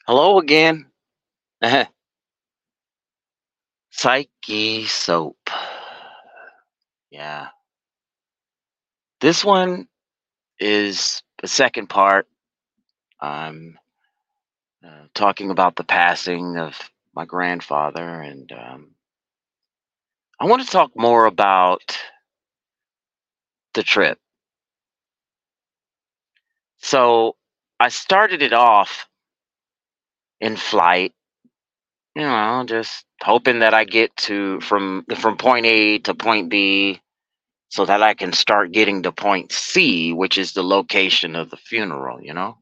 Hello again. Psyche soap. Yeah. This one is the second part. I'm talking about the passing of my grandfather, and I want to talk more about the trip. So I started it off in flight, just hoping that I get to from point A to point B so that I can start getting to point C, which is the location of the funeral.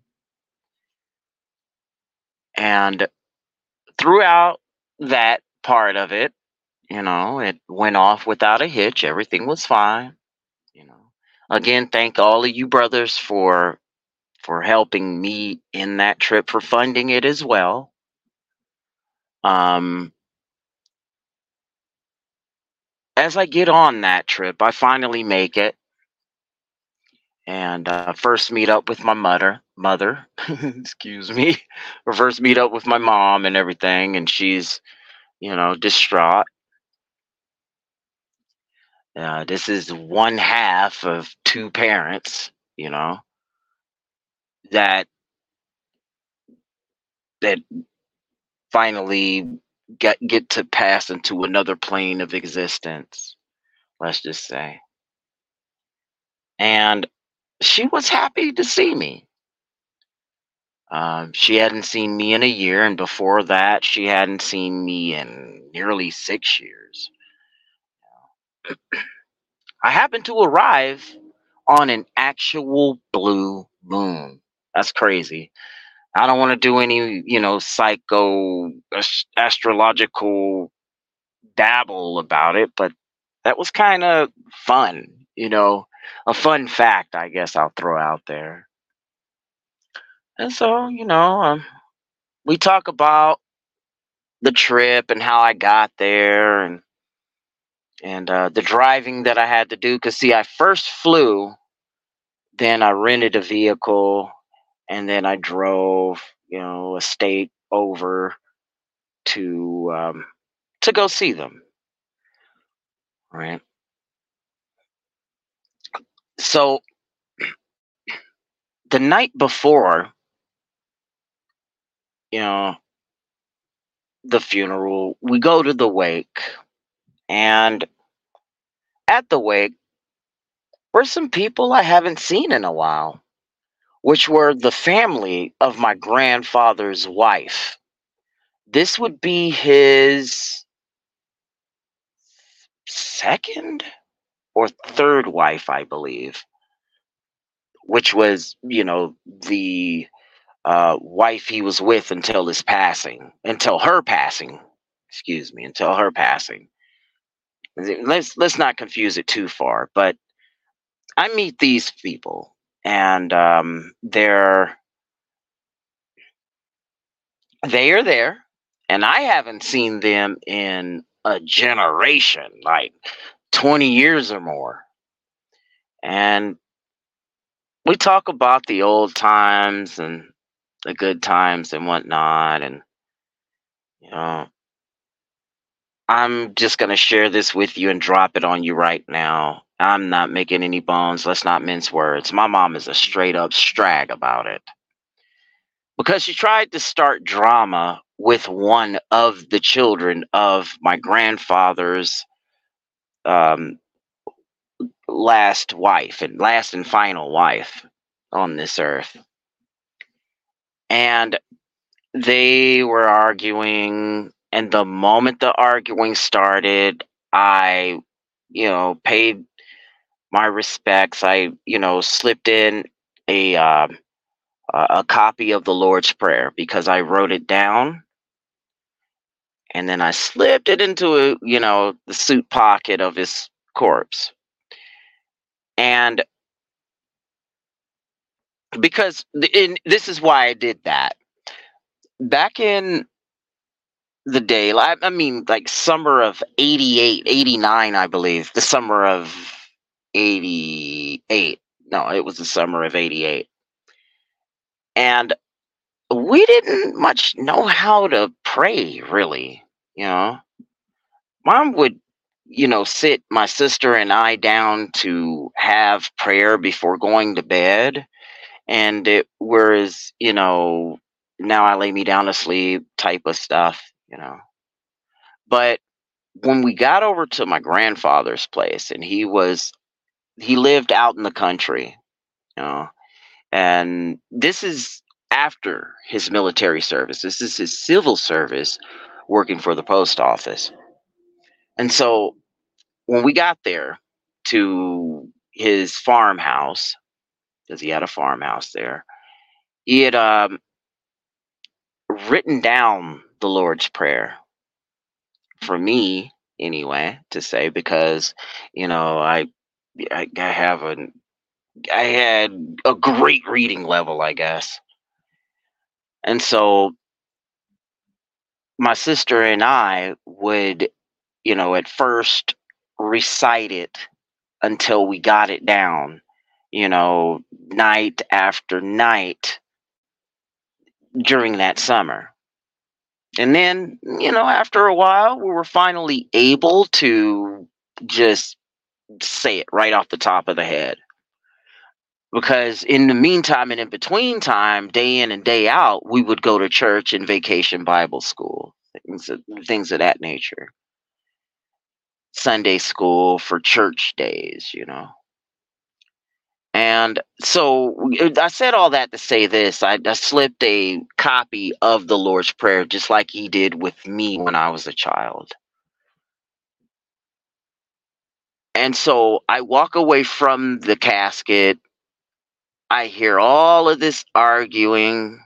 And throughout that part of it, it went off without a hitch. Everything was fine. You know, again, thank all of you brothers for helping me in that trip, for funding it as well. Um, as I get on that trip, I finally make it and first meet up with my mother, excuse me, or first meet up with my mom and everything, and she's distraught. This is one half of two parents, that that finally get to pass into another plane of existence. Let's just say, and she was happy to see me. She hadn't seen me in a year, and before that, she hadn't seen me in nearly 6 years. I happened to arrive on an actual blue moon. That's crazy. I don't want to do any, astrological dabble about it, but that was kind of fun, a fun fact, I guess I'll throw out there. And so, we talk about the trip and how I got there and the driving that I had to do. Because, see, I first flew, then I rented a vehicle, and then I drove, a state over to to go see them. Right. So the night before, you know, the funeral, we go to the wake, and at the wake were some people I haven't seen in a while, which were the family of my grandfather's wife. This would be his second or third wife, I believe, which was, the wife he was with until her passing. Excuse me, until her passing. Let's not confuse it too far. But I meet these people, and they are there, and I haven't seen them in a generation, like 20 years or more. And we talk about the old times and the good times and whatnot. And you know, I'm just gonna share this with you and drop it on you right now. I'm not making any bones. Let's not mince words. My mom is a straight up strag about it because she tried to start drama with one of the children of my grandfather's um, last and final wife on this earth. And they were arguing, and the moment the arguing started, I, paid my respects. I, slipped in a a copy of the Lord's Prayer because I wrote it down, and then I slipped it into the suit pocket of his corpse. And this is why I did that. Back in the day, I mean, like summer of 88, 89, I believe, the summer of 88. No, it was the summer of 88. And we didn't much know how to pray, really. You know, mom would, sit my sister and I down to have prayer before going to bed. And it was, now I lay me down to sleep type of stuff. But when we got over to my grandfather's place, and he lived out in the country, you know, and this is after his military service. This is his civil service working for the post office. And so when we got there to his farmhouse, because he had a farmhouse there, he had written down the Lord's Prayer for me anyway to say, because I have I had a great reading level, I guess. And so my sister and I would, at first recite it until we got it down, night after night during that summer. And then, after a while, we were finally able to just say it right off the top of the head. Because in the meantime and in between time, day in and day out, we would go to church and vacation Bible school, things of that nature. Sunday school for church days. And so I said all that to say this. I slipped a copy of the Lord's Prayer just like he did with me when I was a child. And so I walk away from the casket. I hear all of this arguing,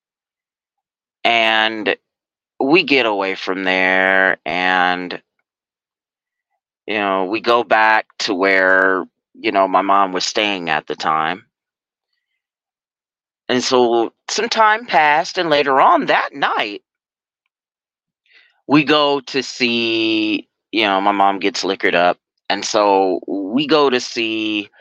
and we get away from there, and we go back to where my mom was staying at the time. And so some time passed, and later on that night we go to see, my mom gets liquored up, and so we go to see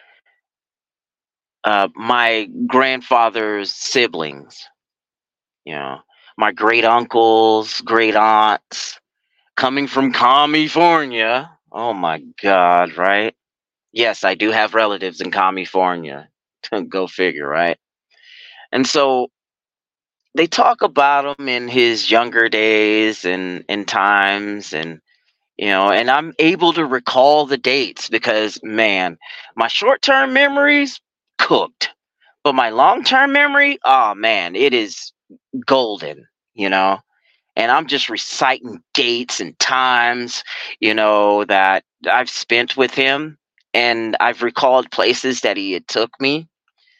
my grandfather's siblings, you know my great uncles, great aunts, coming from California. Oh my God, right? Yes, I do have relatives in California. Go figure, right? And so they talk about him in his younger days and times, and I'm able to recall the dates because, man, my short-term memories cooked, but my long-term memory, oh man, it is golden, you know. And I'm just reciting dates and times, that I've spent with him, and I've recalled places that he had took me,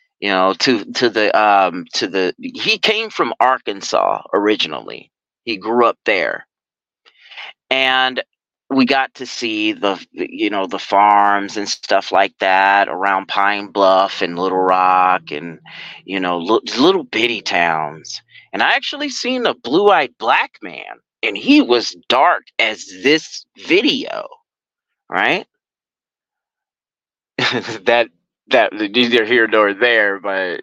to the he came from Arkansas originally. He grew up there, and we got to see the farms and stuff like that around Pine Bluff and Little Rock, and little bitty towns. And I actually seen a blue-eyed black man, and he was dark as this video, right? that that neither here nor there, but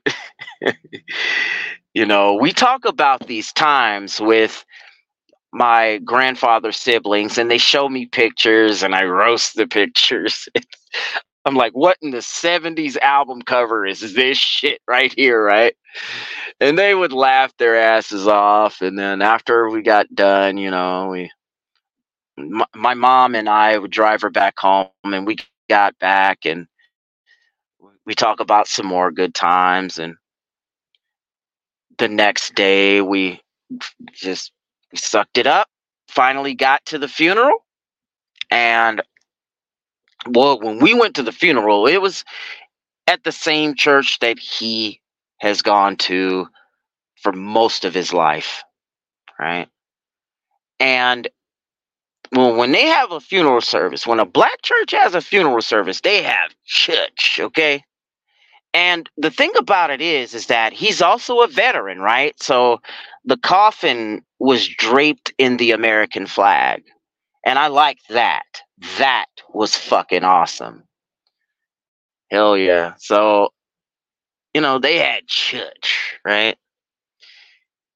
we talk about these times with my grandfather's siblings, and they show me pictures, and I roast the pictures. I'm like, what in the 70s album cover is this shit right here, right? And they would laugh their asses off. And then after we got done, my mom and I would drive her back home, and we got back, and we talk about some more good times. And the next day we just sucked it up, finally got to the funeral. And well, when we went to the funeral, it was at the same church that he has gone to for most of his life, right? And well, when they have a funeral service, when a black church has a funeral service, they have church, okay? And the thing about it is that he's also a veteran, right? So the coffin was draped in the American flag. And I liked that. That was fucking awesome. Hell yeah. So, they had church, right?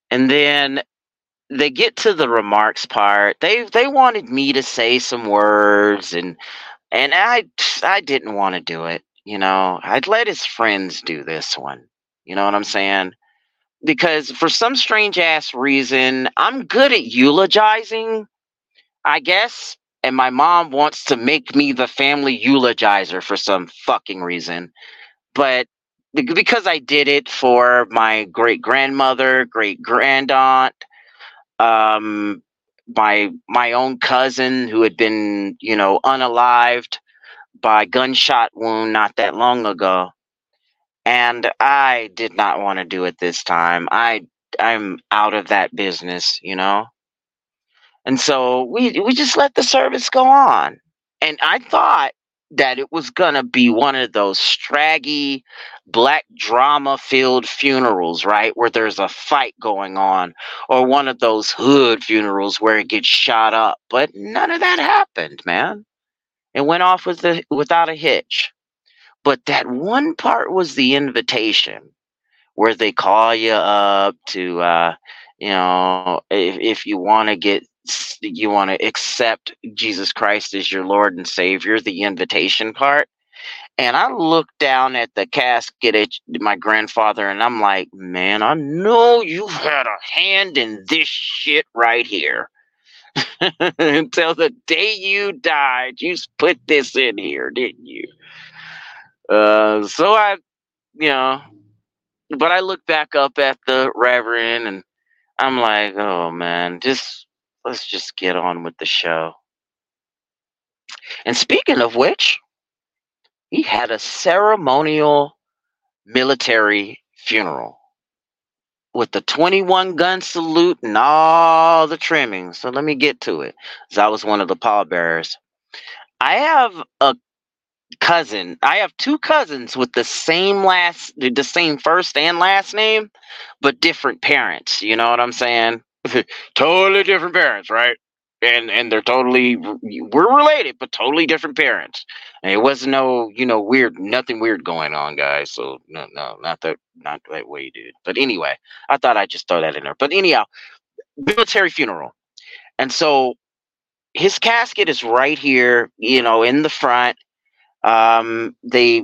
And then they get to the remarks part. They wanted me to say some words, and I didn't want to do it. I'd let his friends do this one. You know what I'm saying? Because for some strange ass reason, I'm good at eulogizing, I guess. And my mom wants to make me the family eulogizer for some fucking reason. But because I did it for my great grandmother, great grandaunt, um, my own cousin who had been, unalived by gunshot wound not that long ago, and I did not want to do it this time. I'm out of that business. And so we just let the service go on. And I thought that it was gonna be one of those straggy, black drama filled funerals, right? Where there's a fight going on, or one of those hood funerals where it gets shot up. But none of that happened, man. It went off without a hitch. But that one part was the invitation where they call you up to, if you want to you want to accept Jesus Christ as your Lord and Savior, the invitation part. And I looked down at the casket at my grandfather, and I'm like, man, I know you've had a hand in this shit right here. Until the day you died, you put this in here, didn't you? So you know, but I look back up at the Reverend, and I'm like, oh man, let's just get on with the show. And speaking of which, he had a ceremonial military funeral with the 21 gun salute and all the trimmings. So let me get to it. 'Cause I was one of the pallbearers. I have a cousin. I have two cousins with the same first and last name, but different parents. You know what I'm saying? Totally different parents, right? And they're we're related, but totally different parents. And it wasn't no, nothing weird going on, guys. So no, not that way, dude. But anyway, I thought I'd just throw that in there. But anyhow, military funeral. And so his casket is right here, in the front. They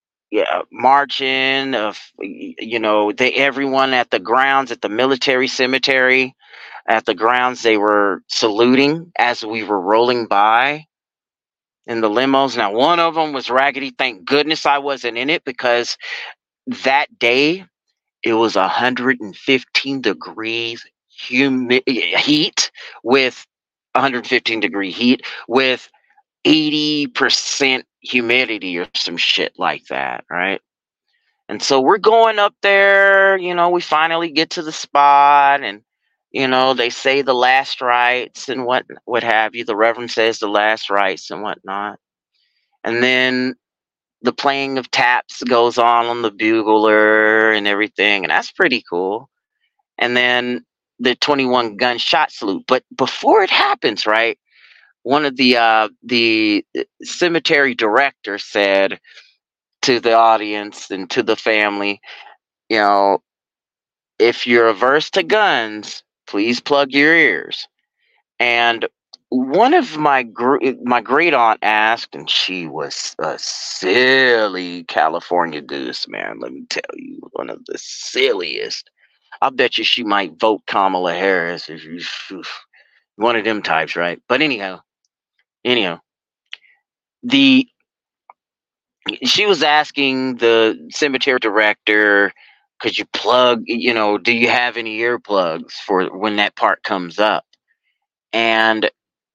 marching of they everyone at the grounds at the military cemetery, at the grounds, they were saluting as we were rolling by in the limos. Now one of them was raggedy. Thank goodness I wasn't in it, because that day it was 115 degrees heat with 115-degree heat with 80% humidity or some shit like that, right? And so we're going up there, we finally get to the spot, and they say the last rites and what have you. The Reverend says the last rites and whatnot. And then the playing of taps goes on the bugler and everything, and that's pretty cool. And then the 21 gun shot salute. But before it happens, right, one of the cemetery director said to the audience and to the family, you know, if you're averse to guns, please plug your ears. And one of my great aunt asked, and she was a silly California goose, man. Let me tell you, one of the silliest. I bet you she might vote Kamala Harris if you one of them types, right? But anyhow, the she was asking the cemetery director, could you plug, do you have any earplugs for when that part comes up? And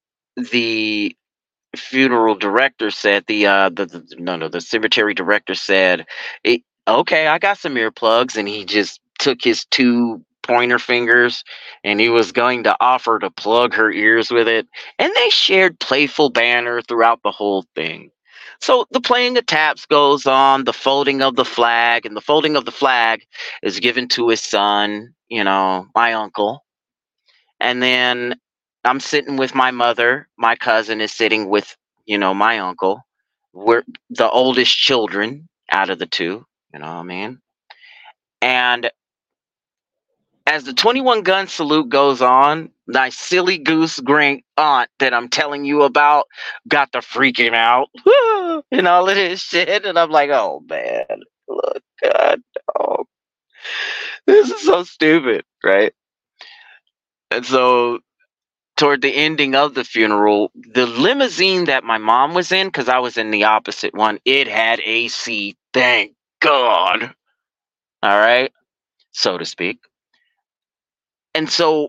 the funeral director said, the cemetery director said, okay, I got some earplugs. And he just took his two pointer fingers and he was going to offer to plug her ears with it. And they shared playful banter throughout the whole thing. So the playing of taps goes on, the folding of the flag, and the folding of the flag is given to his son, my uncle. And then I'm sitting with my mother. My cousin is sitting with, my uncle. We're the oldest children out of the two, you know what I mean? And As the 21 gun salute goes on, my silly goose great aunt that I'm telling you about got the freaking out and all of this shit. And I'm like, oh man, look, God, oh, this is so stupid, right? And so toward the ending of the funeral, the limousine that my mom was in, because I was in the opposite one, it had AC. Thank God. All right, so to speak. And so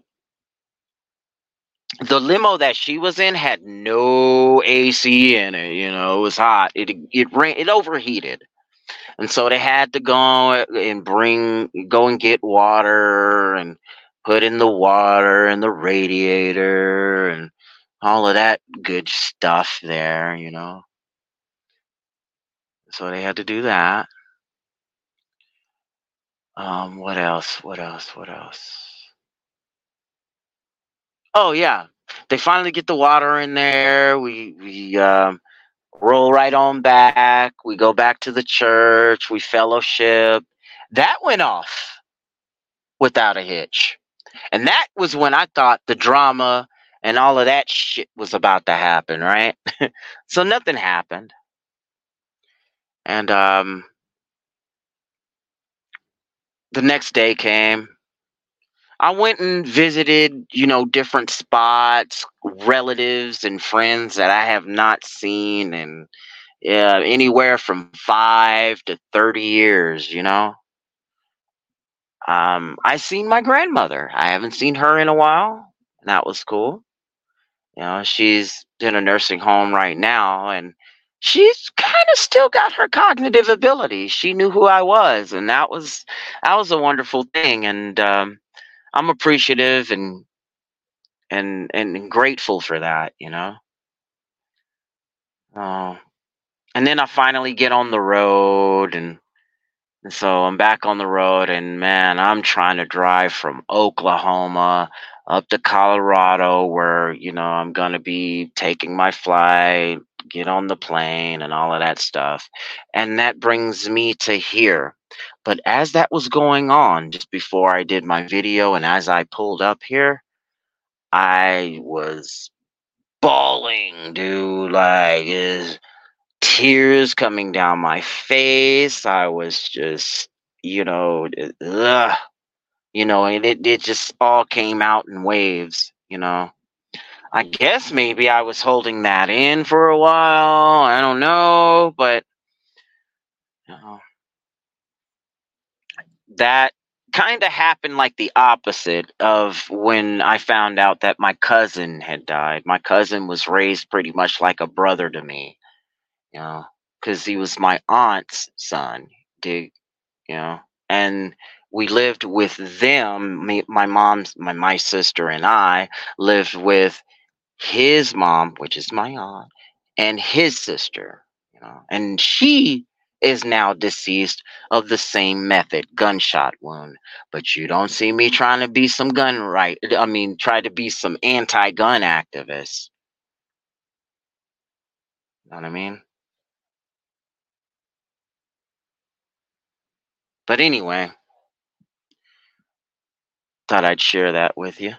the limo that she was in had no AC in it. You know, it was hot. It overheated, and so they had to go and get water and put in the water and the radiator and all of that good stuff there. You know, so they had to do that. What else? What else? What else? Oh yeah, they finally get the water in there. We roll right on back. We go back to the church. We fellowship. That went off without a hitch. And that was when I thought the drama and all of that shit was about to happen, right? So nothing happened. And the next day came. I went and visited, different spots, relatives and friends that I have not seen in anywhere from 5 to 30 years. I seen my grandmother. I haven't seen her in a while. And that was cool. She's in a nursing home right now, and she's kind of still got her cognitive ability. She knew who I was, and that was a wonderful thing. And I'm appreciative and grateful for that. Uh, and then I finally get on the road, and so I'm back on the road, and man, I'm trying to drive from Oklahoma up to Colorado, where I'm gonna be taking my flight, get on the plane, and all of that stuff. And that brings me to here. But as that was going on, just before I did my video, and as I pulled up here, I was bawling, dude. Like, tears coming down my face. I was just, ugh, and it just all came out in waves. I guess maybe I was holding that in for a while. I don't know, but you know, that kind of happened like the opposite of when I found out that my cousin had died. My cousin was raised pretty much like a brother to me, you know, because he was my aunt's son. Dig, you know, and we lived with them. My mom's, my sister, and I lived with his mom, which is my aunt, and his sister. And she is now deceased of the same method, gunshot wound. But you don't see me trying to be some gun right. I mean, try to be some anti-gun activist. You know what I mean? But anyway, thought I'd share that with you.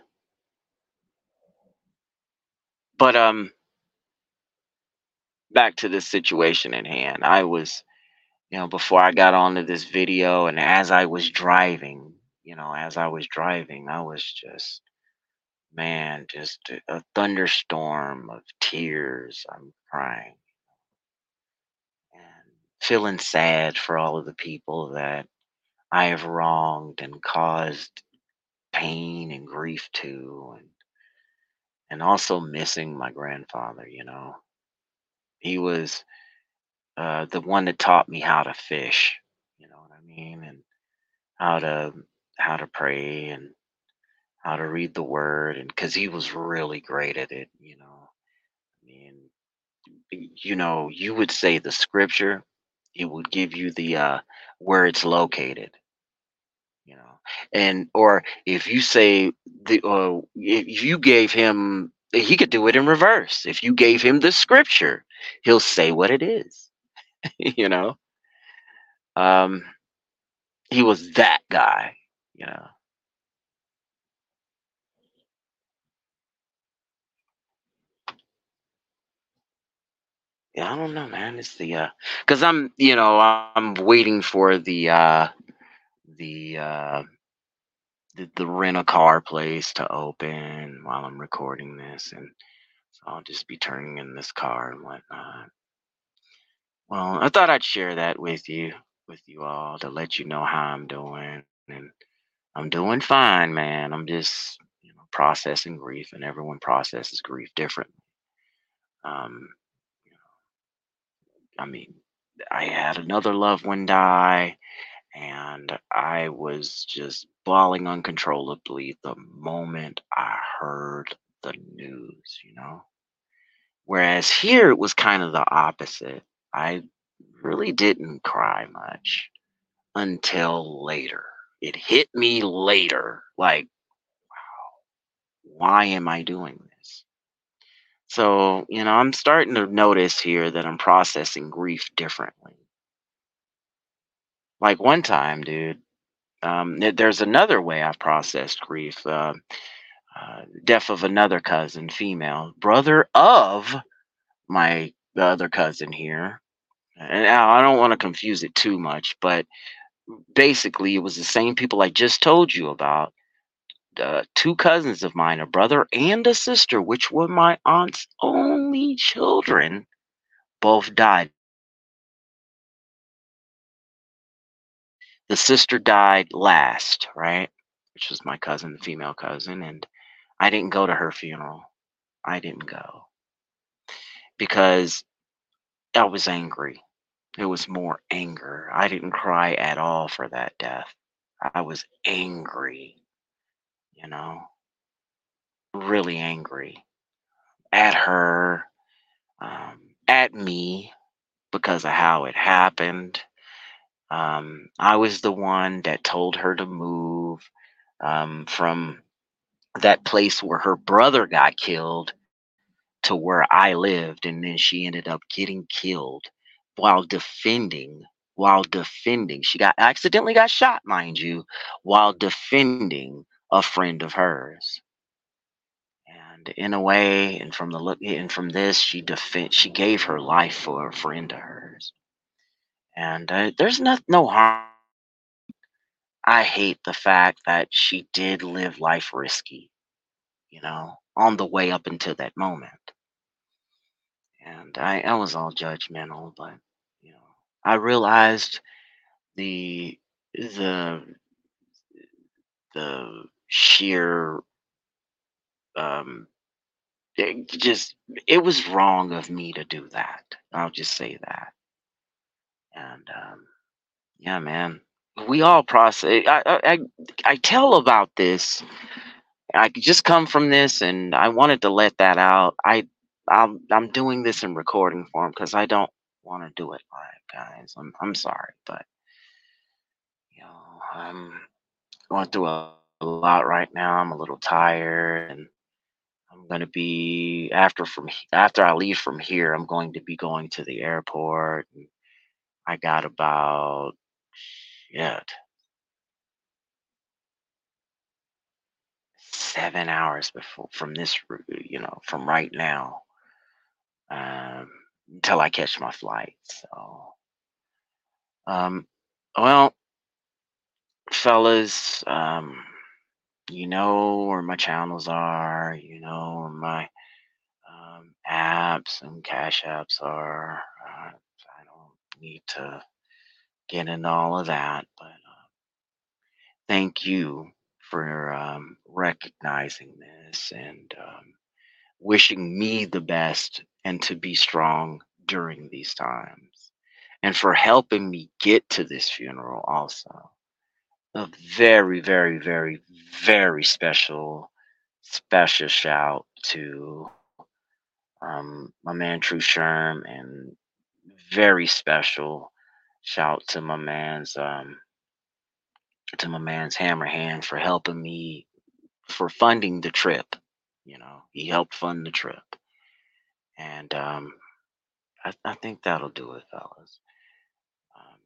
But back to the situation at hand. I was, before I got onto this video, and as I was driving, I was just, man, just a thunderstorm of tears. I'm crying and feeling sad for all of the people that I have wronged and caused pain and grief to, and also missing my grandfather. He was the one that taught me how to fish, you know what I mean, and how to how to pray and how to read the word, and because he was really great at it. I mean, you would say the scripture, it would give you the where it's located, you know, and or if you say if you gave him, he could do it in reverse. If you gave him the scripture, he'll say what it is. you know, um, he was that guy, you know. Yeah, I don't know, man. It's because I'm waiting for the the rent a car place to open while I'm recording this, and so I'll just be turning in this car and whatnot. Well, I thought I'd share that with you all, to let you know how I'm doing, and I'm doing fine, man. I'm just processing grief, and everyone processes grief differently. Um, I mean, I had another loved one die, and I was just bawling uncontrollably the moment I heard the news. Whereas here it was kind of the opposite. I really didn't cry much until later. It hit me later. Like, why am I doing this? So, I'm starting to notice here that I'm processing grief differently. Like one time, dude, there's another way I've processed grief. Death of another cousin, female, brother of my the other cousin here. And now I don't want to confuse it too much, but basically, it was the same people I just told you about. Two cousins of mine, a brother and a sister, which were my aunt's only children, both died. The sister died last, right? Which was my cousin, the female cousin, and I didn't go to her funeral. I didn't go because I was angry. It was more anger. I didn't cry at all for that death. I was angry, you know, really angry at her, at me because of how it happened. I was the one that told her to move from that place where her brother got killed to where I lived, and then she ended up getting killed while defending. While defending, she got accidentally got shot, mind you, while defending a friend of hers. And in a way, and from the look, and from this, she gave her life for a friend of hers. And there's no harm. I hate the fact that she did live life risky, on the way up until that moment. And I was all judgmental, but you know, I realized the the the sheer um it was wrong of me to do that. I'll just say that. And yeah, man, we all process. I tell about this. I could just come from this, and I wanted to let that out. I'm doing this in recording form because I don't want to do it live, guys. I'm sorry, but I'm going through a lot right now. I'm a little tired, and I'm gonna be after I leave from here. I'm going to be going to the airport. And I got about shit 7 hours before from from right now, um, until I catch my flight. So, um, well, fellas, you know where my channels are. You know where my apps and cash apps are. I don't need to get into all of that, but thank you for recognizing this and wishing me the best and to be strong during these times, and for helping me get to this funeral also. A very, very, very, very special shout to my man True Sherm, and very special shout to my man's Hammerhand for helping me, for funding the trip. He helped fund the trip, and I think that'll do it, fellas. Um,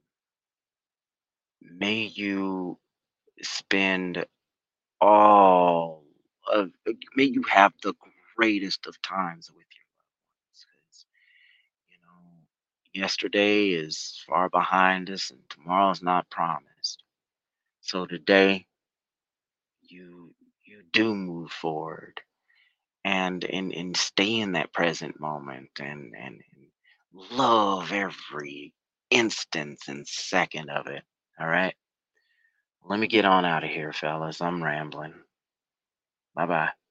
may you spend all may you have the greatest of times with your loved ones, 'cause, Yesterday is far behind us and tomorrow's not promised. So today you do move forward and stay in that present moment and love every instance and second of it. All right. Let me get on out of here, fellas. I'm rambling. Bye bye.